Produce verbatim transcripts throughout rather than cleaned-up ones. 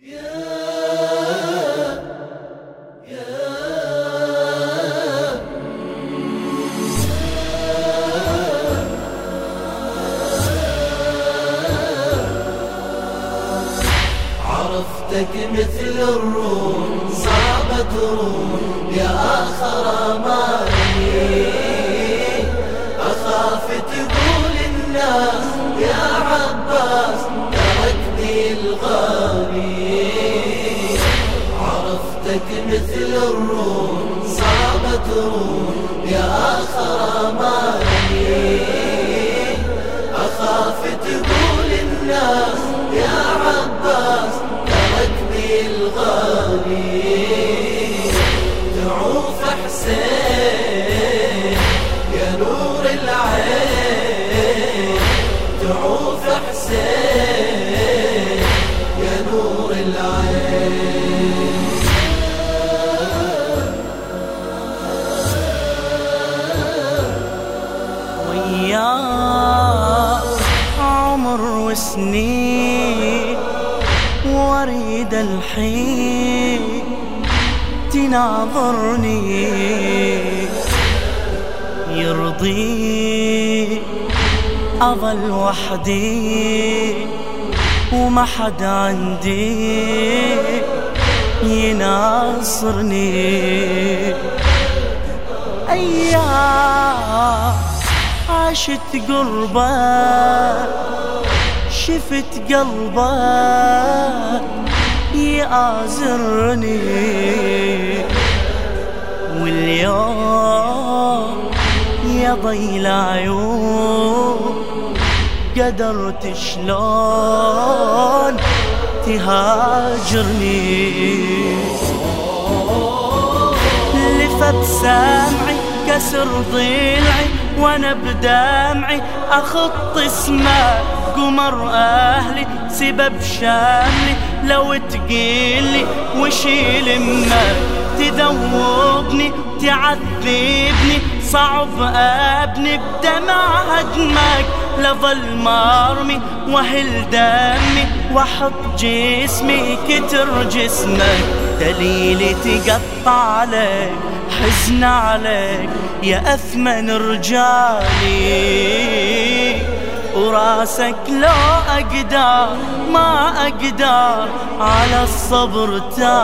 عرفتك مثل الروم صعبة تروم يا آخر أماني، أخاف تقول الناس يا عباس تركني الغالي. عرفتك مثل الروم صعبة تروم يا آخر أماني، أخاف تقول الناس يا عباس تركني الغالي. تعوف حسين يا نور العين، تعوف حسين يا نور العين. وياك عمر وسنين واريد الحين تناظرني، يرضي أظل وحدي وما حد عندي يناصرني. أيام عشت قربك شفت قلبك يآزرني، واليوم يا ضي العيون قدرت شلون تهاجرني. لف بسمعي كسر ضلعي وانا بدمعي اخط اسمك قمر اهلي سبب شاملي. لو تقيلي وشيل امك تذوبني تعذبني صعب ابني بدمع هدمك. لظل مرمي وهل دمي واحط جسمي كتر جسمك. دليلي تقطع عليك حزن عليك يا أثمن رجالي، وراسك لو أقدر ما أقدر على الصبر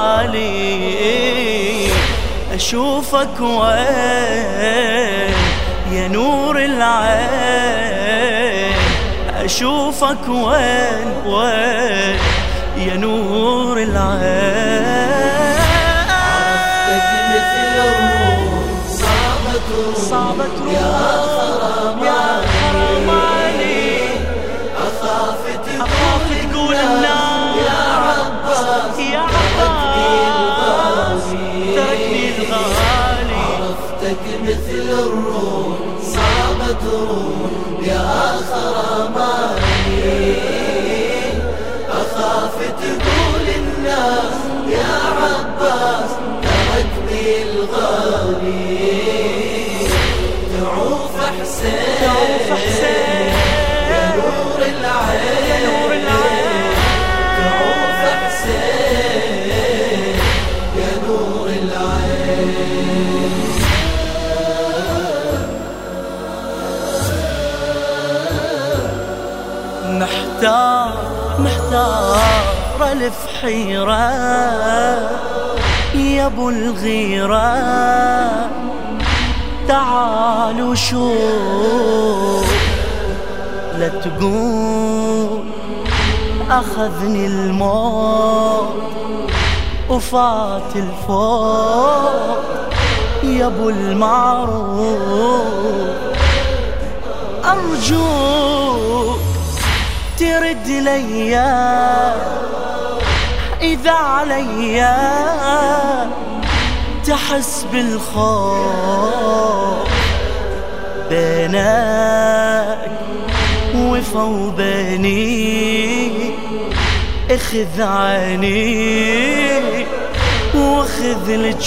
تالي. أشوفك وين يا نور العين، أشوفك وين وين يا نور العين. صعبة تروم يا آخر أماني، أخاف تقول الناس يا عباس يا عباس تركني الغالي. عرفتك مثل الروم صعبة تروم يا آخر أماني، أخاف تقول الناس يا عباس تركني الغالي. تعوف حسين يا نور العين، تعوف حسين يا نور العين. محتار محتار الف حيرة يا ابو الغيرة، تعال وشوف لا تقول أخذني الموت وفات الفوت يا ابو المعروف. أرجوك ترد ليا إذا عليا تحس بالخوف بينك وفا وبيني. اخذ عيني واخذ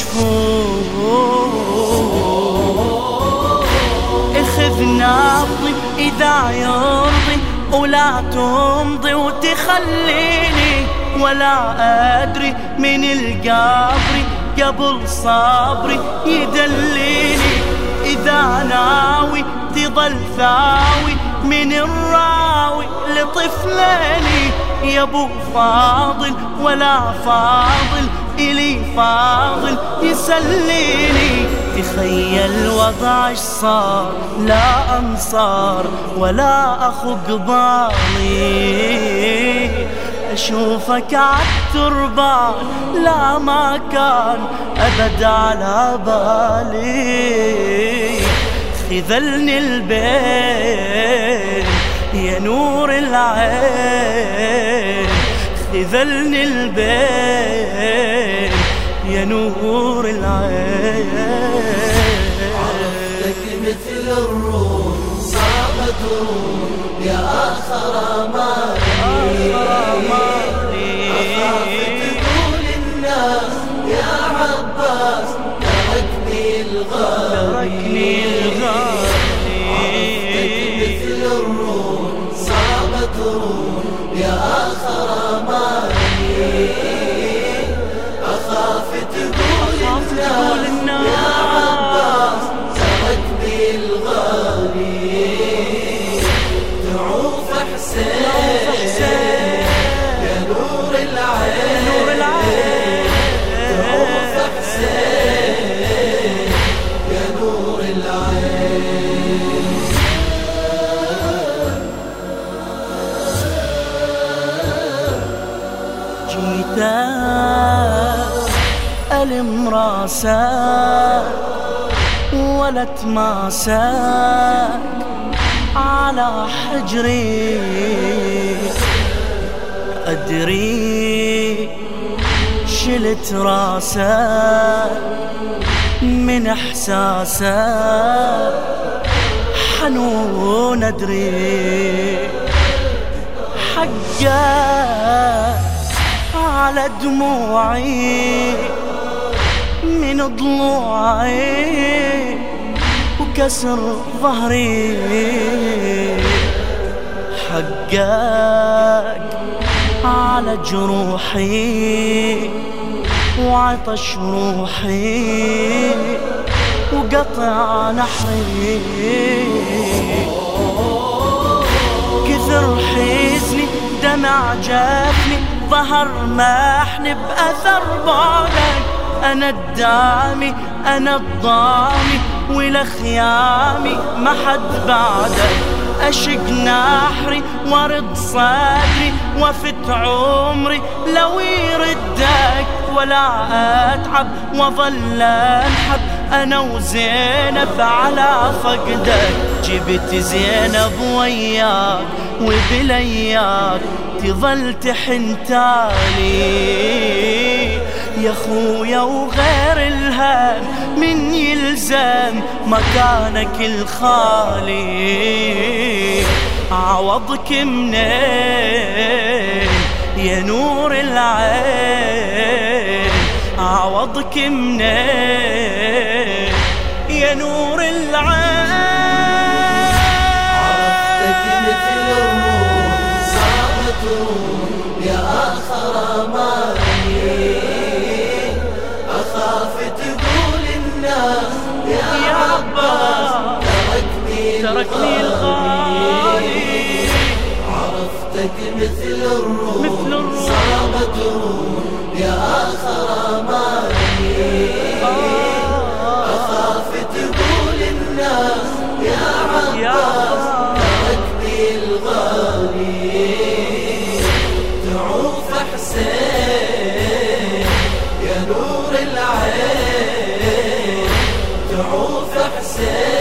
الجفوف، اخذ نبضي إذا يرضي ولا تمضي وتخليني ولا أدري من القبر قبل صبري يدليني. إذا ناوي تظل ثاوي من الراوي لطفليني يا ابو فاضل، ولا فاضل إلي فاضل يسليني. تخيل وضع ايش صار، لا أنصار ولا أخو قبالي. أشوفك عالتربان لا ما كان أبد على بالي. خذلني البين يا نور العين، خذلني البين يا نور العين. عرفتك مثل الروح صعبة تروح يا آخر أماني. أخاف تقول الناس يا عباس تركني الغالي. عرفتك مثل الروح صعبة تروح يا آخر أماني. أخاف تقول الناس يا عباس تركني الغالي. تعوف حسين يا نور العين، تعوف حسين يا نور العين. جيت ألم راسك ولا تماسك على حجري. أدري شلت راسك من إحساسك حنون. أدري حقك على دموعي من ضلوعي وكسر ظهري. حقك على جروحي وعطش روحي وقطع نحري. كثر حزني دمع جافني ظهر محني بأثر بعدك. أنا الدامي أنا الضامي ولخيامي ما حد بعدك. أشق نحري وارد صدري وفت عمري لو يردك. ولا أتعب وظل أنحب أنا وزينب على فقدك. جبت زينب وياك وبلياك تظل تحنتالي. يا خويا وغير الهم من يلزم مكانك الخالي. عوضك منين يا نور العين، عوضك منين يا نور العين. عرفتك مثل الروح صعبة تروح يا آخر أماني. أخاف تقول الناس يا عباس تركني الغالي. عرفتك مثل الروح صعبة تروح يا آخر أماني. أخاف تقول الناس يا عباس تركني الغالي. تعوف حسين يا نور العين، تعوف حسين